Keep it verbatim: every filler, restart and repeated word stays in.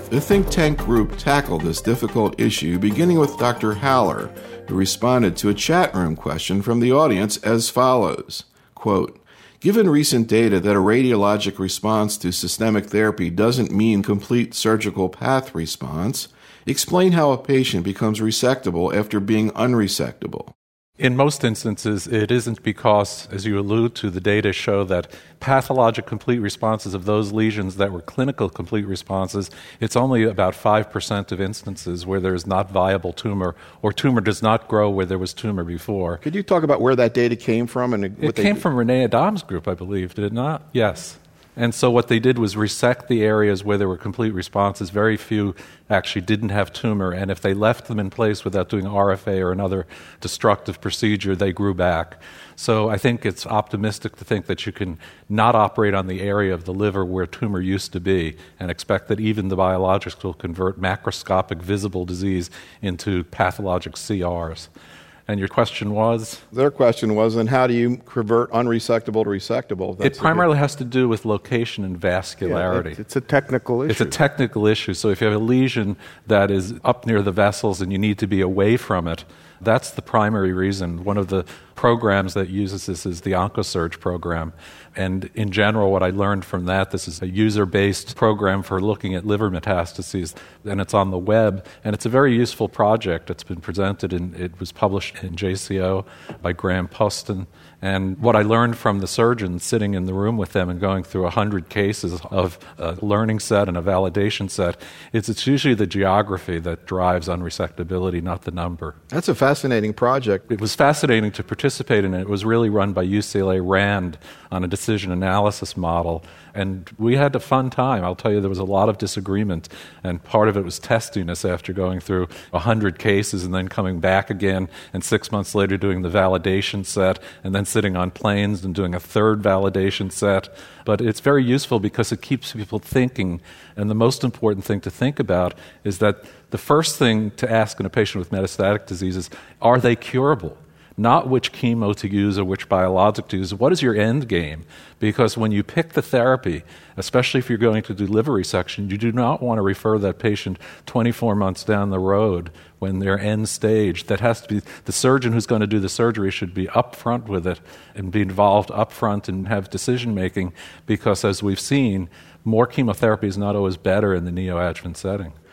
The think tank group tackled this difficult issue, beginning with Doctor Haller, who responded to a chat room question from the audience as follows, quote, "Given recent data that a radiologic response to systemic therapy doesn't mean complete surgical path response, explain how a patient becomes resectable after being unresectable." In most instances, it isn't because, as you allude to, the data show that pathologic complete responses of those lesions that were clinical complete responses, it's only about five percent of instances where there is not viable tumor or tumor does not grow where there was tumor before. Could you talk about where that data came from? And It came they... from Renee Adam's group, I believe, did it not? Yes. And so what they did was resect the areas where there were complete responses. Very few actually didn't have tumor, and if they left them in place without doing R F A or another destructive procedure, they grew back. So I think it's optimistic to think that you can not operate on the area of the liver where tumor used to be and expect that even the biologics will convert macroscopic visible disease into pathologic C Rs. And your question was? Their question was, then how do you convert unresectable to resectable? That's it primarily good... has to do with location and vascularity. Yeah, it's a technical issue. It's a technical issue. So if you have a lesion that is up near the vessels and you need to be away from it, that's the primary reason. One of the programs that uses this is the OncoSurge program. And in general, what I learned from that, this is a user-based program for looking at liver metastases, and it's on the web, and it's a very useful project. It's been presented, and it was published in J C O by Graham Poston. And what I learned from the surgeons sitting in the room with them and going through one hundred cases of a learning set and a validation set, is it's usually the geography that drives unresectability, not the number. That's a fascinating project. It was fascinating to participate in it. It was really run by U C L A RAND on a decision analysis model. And we had a fun time. I'll tell you, there was a lot of disagreement, and part of it was testiness after going through one hundred cases and then coming back again, and six months later doing the validation set, and then sitting on planes and doing a third validation set. But it's very useful because it keeps people thinking, and the most important thing to think about is that the first thing to ask in a patient with metastatic disease is, are they curable? Not which chemo to use or which biologic to use. What is your end game? Because when you pick the therapy, especially if you're going to do liver resection, you do not want to refer that patient twenty-four months down the road when they're end stage. That has to be, the surgeon who's going to do the surgery should be upfront with it and be involved upfront and have decision making, because as we've seen, more chemotherapy is not always better in the neoadjuvant setting.